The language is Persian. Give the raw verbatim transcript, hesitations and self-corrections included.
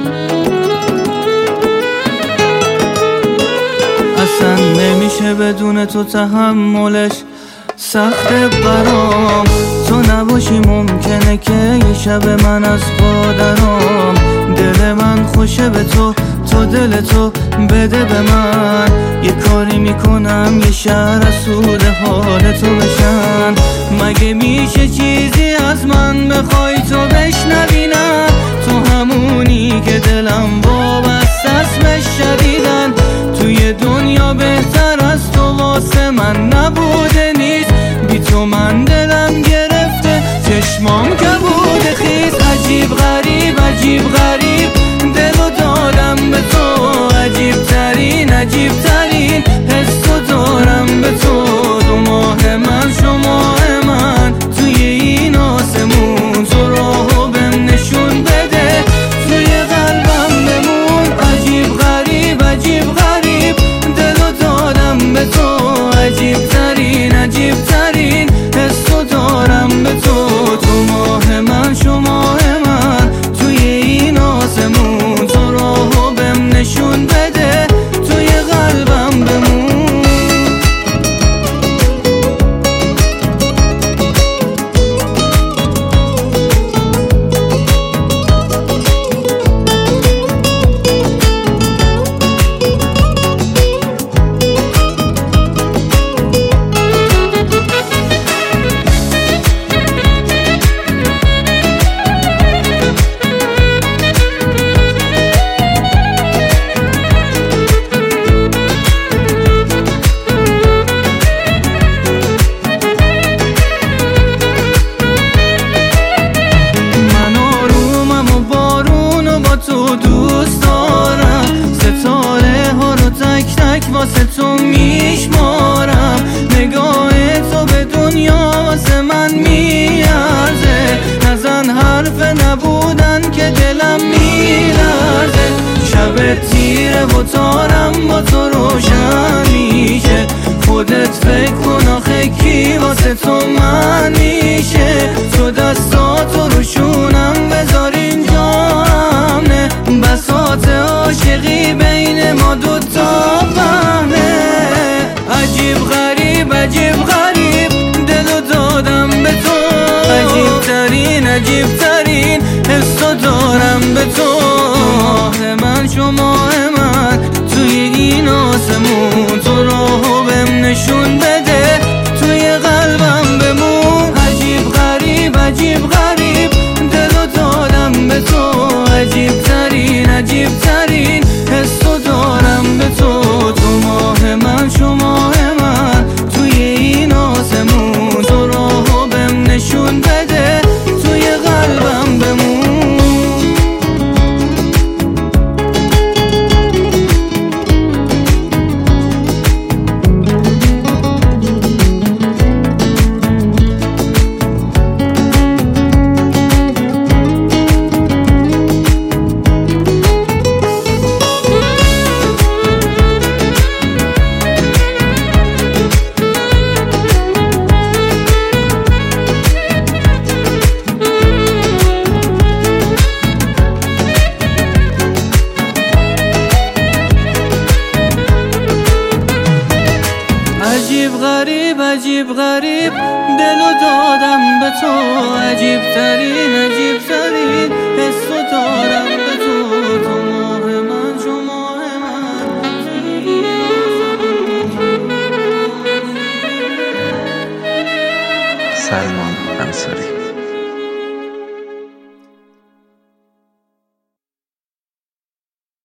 اصلا نمیشه بدون تو تحملش سخته برام. تو نباشی ممکنه که یه شب من از پادرام. دل من خوشه به تو، تو دل تو بده به من. یه کاری میکنم یه شهر از سود حال تو بشن. مگه میشه چیزی از من بخوای تو بشنوی؟ نه تو همونی که دلم وابسته است بهش شدیدن. توی دنیا بهتر از تو واسه من نبوده نیست. بی تو من دلم گرفته، چشمام کبوده خیز. عجیب غریب عجیب غریب دلو دادم به تو. عجیب ترین عجیب ترین حسو دارم به تو. دو ماه من شما من توی این آسمون. تو راهو بهم نشون بده، توی قلبم بمون. عجیب غریب عجیب غریب دلو دادم به تو. عجیب ترین عجیب ترین حسو دارم به تو. تو ماه من شما من توی این آسمون. تو راهو بهم نشون بده، توی قلبم بمون. تو دوست دارم، ستاره ها رو تک تک واسه تو میشمارم. نگاه تو به دنیا واسه من میارزه. نزن حرف نبودن که دلم میلرزه. شب تیره و تارم با تو روشن میشه. خودت فکر کن آخه کی واسه تو من میشه. تو دستاتو رو شونم بذار اینجا. بساط عاشقی بین ما دوتا بهنه. عجیب غریب عجیب غریب دلو دادم به تو. عجیب ترین عجیب ترین حسو دارم به تو. ماه من شما من توی این آسمون. تو راهو بهم نشون بده، توی قلبم بمون. عجیب غریب عجیب غریب دلو دادم به تو. عجیب ترین عجیب ترین حسو دارم به تو. تو ماه من شما من توی این آسمون. تو راهو بهم نشون بده، توی قلبم بمون. عجیب غریب عجیب غریب دلو دادم به تو. عجیب ترین عجیب ترین حسو دارم به تو. تو ماه من شما من سلمان انصاری.